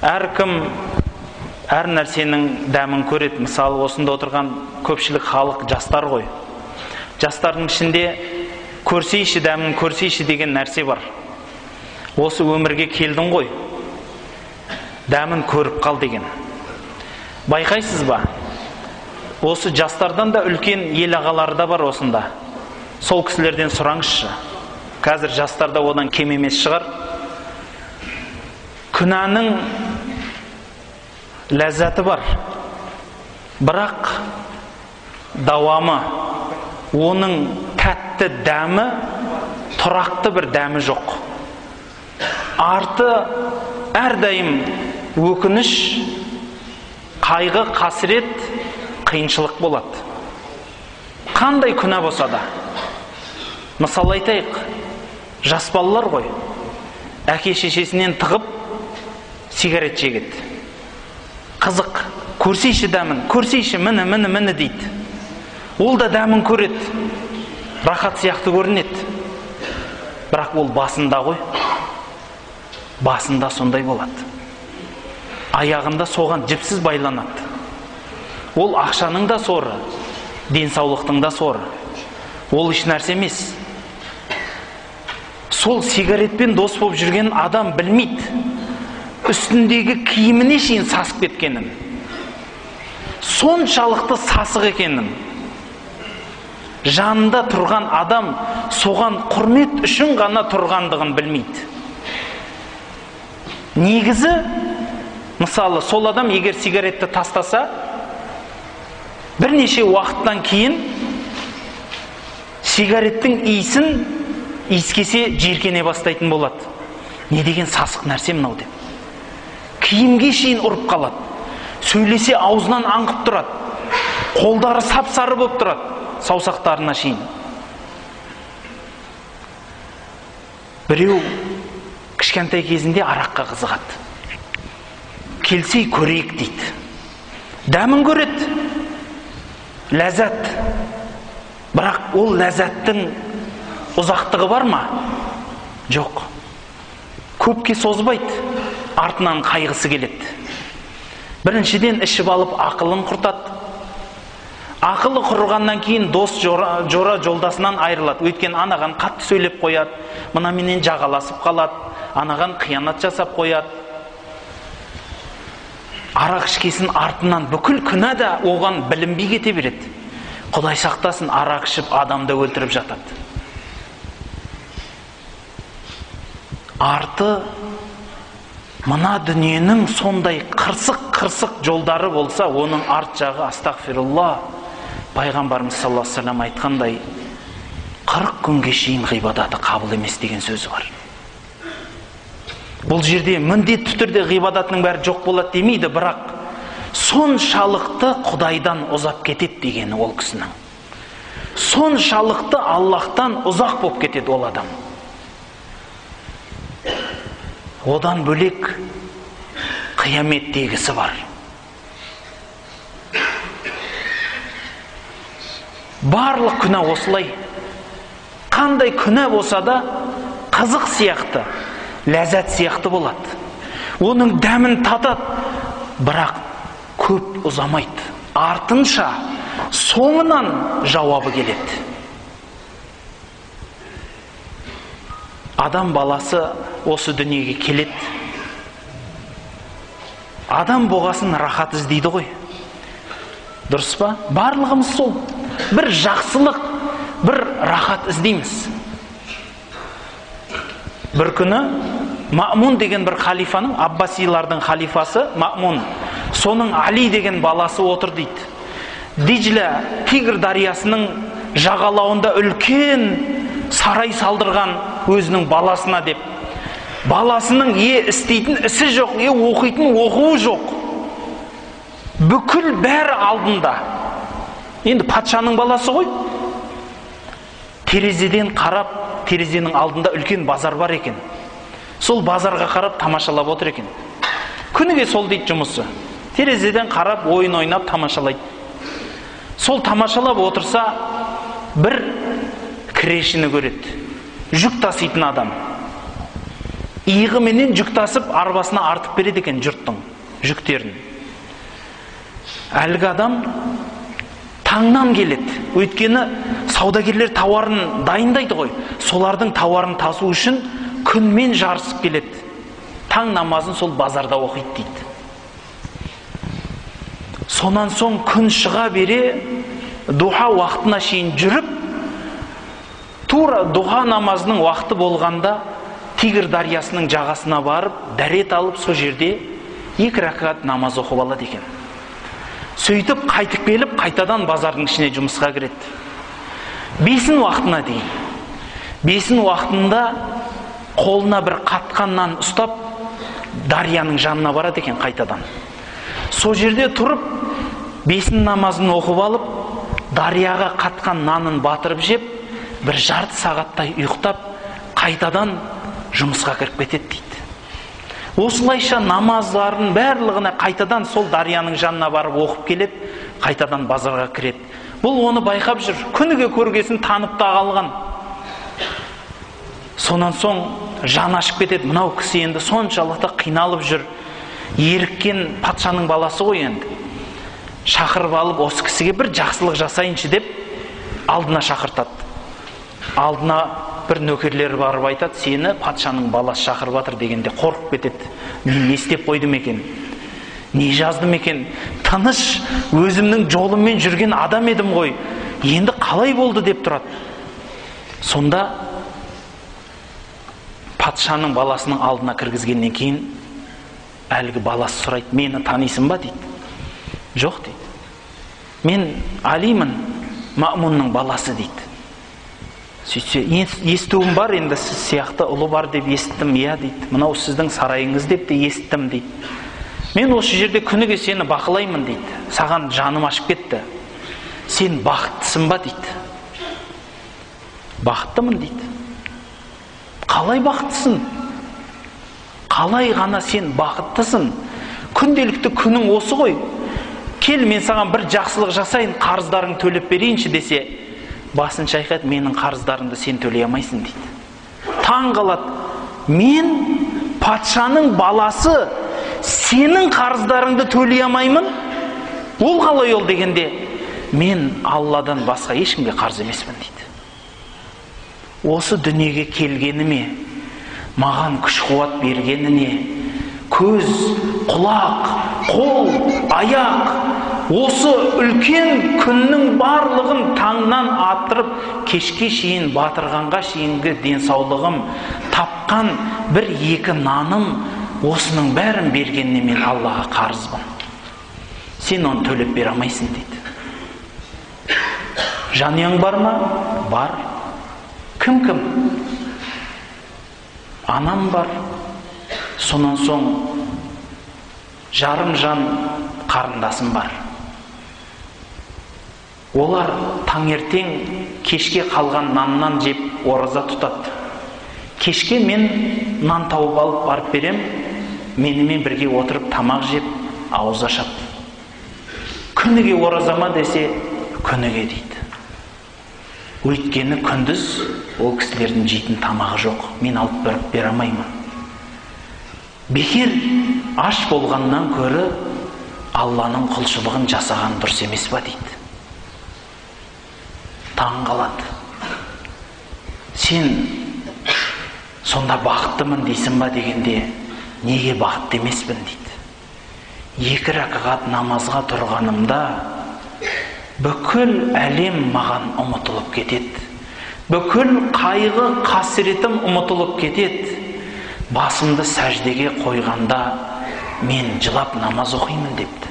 Әркім әр нәрсенің дәмін көреді. Мысалы, осында отырған көпшілік халық жастар ғой. Жастардың ішінде көрсейші дәмін көрсейші деген нәрсе бар. Осы өмірге келдің ғой, дәмін көріп қал деген. Байқайсыз ба? Осы жастардан да үлкен ел ағалары да бар осында. Сол кісілерден сұраңызшы. Қазір жастарда одан кем емес шығар. Күнәнің ләззаты бар, бірақ дауамы, оның тәтті дәмі, тұрақты бір дәмі жоқ. Арты әрдайым өкініш, қайғы, қасірет, қиыншылық болады. Қандай күнә болса да. Мысал айтайық, жас балалар ғой, әке шешесінен тығып сигарет шегеді. Қызық, көрсейші дәмін, көрсейші міне дейді. Ол да дәмін көреді, рахат сияқты көрінеді. Бірақ ол басында ғой, басында сондай болады. Аяғында соған жіпсіз байланады. Ол ақшаның да соры, денсаулықтың да соры. Ол еш нәрсе емес. Сол сигаретпен дос болып жүрген адам білмейді. Үстіндегі киіміне шейін сасып кеткенін, соншалықты сасық екенін. Жанында тұрған адам соған құрмет үшін ғана тұрғандығын білмейді. Негізі, мысалы, сол адам егер сигаретті тастаса, бірнеше уақыттан кейін сигареттің иісін иіскесе жиіркене бастайтын болады. Не деген сасық нәрсе мынау деп. Киімге шейін ұрып қалады. Сөйлесе аузынан аңқып тұрады. Қолдары сап-сары болып тұрады, саусақтарына шейін. Біреу кішкентай кезінде араққа қызығады. Келсей көрейік дейді. Дәмін көреді. Ләззат. Бірақ ол ләззаттың ұзақтығы бар ма? Жоқ. Көпке созбайды. Артынан қайғысы келеді. Біріншіден ішіп алып ақылын құртады. Ақылы құрғаннан кейін дос жора жолдасынан айырылады. Өйткені анаған қатты сөйлеп қояды, мынаменен жағаласып қалады, анаған қиянат жасап қояды. Арақ ішкесін артынан бүкіл күнә да оған білінбей кете береді. Құдай сақтасын, арақ ішіп адамды өлтіріп жатады. Арты мына дүниенің сондай қырсық жолдары болса, оның арт жағы астағфирулла. Пайғамбарымыз саллаллаху алейхи ва саллям айтқандай, 40 күнге шейін ғибадаты қабыл емес деген сөзі бар. Бұл жерде міндетті түрде ғибадатының бәрі жоқ болады демейді, бірақ соншалықты Құдайдан ұзап кетеді дегені ол кісінің. Соншалықты Аллахтан ұзақ болып кетеді ол адам. Одан бөлек қияметтегісі бар. Барлық күнә осылай. Қандай күнә болса да қызық сияқты, ләззат сияқты болады. Оның дәмін татады, бірақ көп ұзамайды. Артынша соңынан жауабы келеді. Адам баласы осы дүниеге келеді. Адам болғасын рахат іздейді ғой. Дұрыс па? Барлығымыз сол. Бір жақсылық, бір рахат іздейміз. Бір күні Маъмун деген бір халифаның, Аббасилардың халифасы Маъмун, соның Али деген баласы отыр дейді. Диджля Тигр дариясының жағалауында үлкен сарай салдырған өзінің баласына деп. Баласының істейтін ісі жоқ, оқитын оқуы жоқ. Бүкіл бәрі алдында. Енді патшаның баласы ғой. Терезеден қарап, терезенің алдында үлкен базар бар екен. Сол базарға қарап тамашалап отыр екен. Күніге сол дейді жұмысы. Терезеден қарап, ойын ойнап тамашалайды. Сол тамашалап отырса, бір кірешіні көреді. Жүк таситын адам. иығыменен жүк тасып арбасына артып береді екен жұрттың жүктерін. Әлгі адам таңнан келеді. Өйткені саудагерлер тауарын дайындайды ғой. Солардың тауарын тасу үшін күнмен жарысып келеді. Таң намазын сол базарда оқиды дейді. Сонан соң күн шыға бере духа уақытына шейін жүріп, тура духа намазының уақыты болғанда Тигр дариясының жағасына барып, дәрет алып, сол жерде 2 ракат намаз оқып алады екен. Сөйтіп қайтып келіп, қайтадан базардың ішіне жұмысқа кіреді. 5 уақытына дейін. 5 уақытында қолына бір қатқаннан ұстап, дарияның жанына барады екен қайтадан. Сол жерде тұрып, 5 намазын оқып алып, дарияға қатқан нанын батырып жеп, бір жарты сағаттай ұйықтап, қайтадан жұмысқа кіріп кетеді дейді. Осылайша намаздарын барлығына қайтадан сол дарияның жанына барып оқып келеді, қайтадан базарға кіреді. Бұл оны байқап жүр, күніге көргесін танып та қалған. Сонан соң жаны ашып кетеді, мынау кісі енді соншалықты қиналып жүр. Еріккен патшаның баласы ғой енді. Шақырып алып, осы кісіге бір жақсылық жасайыншы деп алдына шақыртады. Алдына бір нөкерлер барып айтады, сені патшаның баласы шақырып жатыр дегенде қорқып кетеді. Мен не істеп қойдым екен? Не жаздым екен? Тыныш өзімнің жолыммен жүрген адам едім ғой. Енді қалай болды деп тұрады. Сонда патшаның баласының алдына кіргізгеннен кейін әлгі баласы сұрайды, мені танисың ба дейді. Жоқ дейді. Мен Алимын, Мамунның баласы дейді. Сөйтсе, естуім бар, енді сіз сияқты ұлы бар деп естіттім, иә дейді. Мынау сіздің сарайыңыз деп те естіттім дейді. Мен осы жерде күніге сені бақылаймын дейді. Саған жаным ашып кетті. Сен бақыттысың ба дейді. Бақыттымын дейді. Қалай бақыттысың? Қалай ғана сен бақыттысың? Күнделікті күнің осы ғой. Кел, мен саған бір жақсылық жасайын, қарыздарың төлеп берейінші десе, басын шайқайды, менің қарыздарымды сен төлей алмайсың дейді. Таң қалады, мен патшаның баласы, сенің қарыздарыңды төлей алмаймын? Ол қалай ол дегенде, мен Алладан басқа ешкімге қарыз емеспін дейді. Осы дүниеге келгеніме, маған күш қуат бергеніне, көз, құлақ, қол, аяқ, осы үлкен күннің барлығын таңнан атырып, кешке шейін батырғанға шейінгі денсаулығым, тапқан 1-2 наным, осының бәрін бергеніне мен Аллаға қарызбын. Сен оны төлеп бере алмайсың дейді. Жанұяң бар ма? Бар. Кім? Анам бар. Сонан соң жарым жан қарындасым бар. Олар таңертең кешке қалған наннан жеп ораза тұтады. Кешке мен нан тауып алып барып берем, менімен бірге отырып тамақ жеп ауыз ашады. Күніге оразама десе, күніге дейді. Өйткені күндіз ол кісілердің жейтін тамағы жоқ, мен алып бере алмаймын. Бекер аш болғаннан көрі Алланың құлшылығын жасаған дұрыс емес па дейді. Таң қалады. Сен сонда бақыттымын дейсің ба дегенде, неге бақытты емеспін дейді. 2 ракағат намазға тұрғанымда бүкіл әлем маған ұмытылып кетеді. Бүкіл қайғы, қасіретім ұмытылып кетеді. Басымды сәждеге қойғанда мен жылап намаз оқимын депті.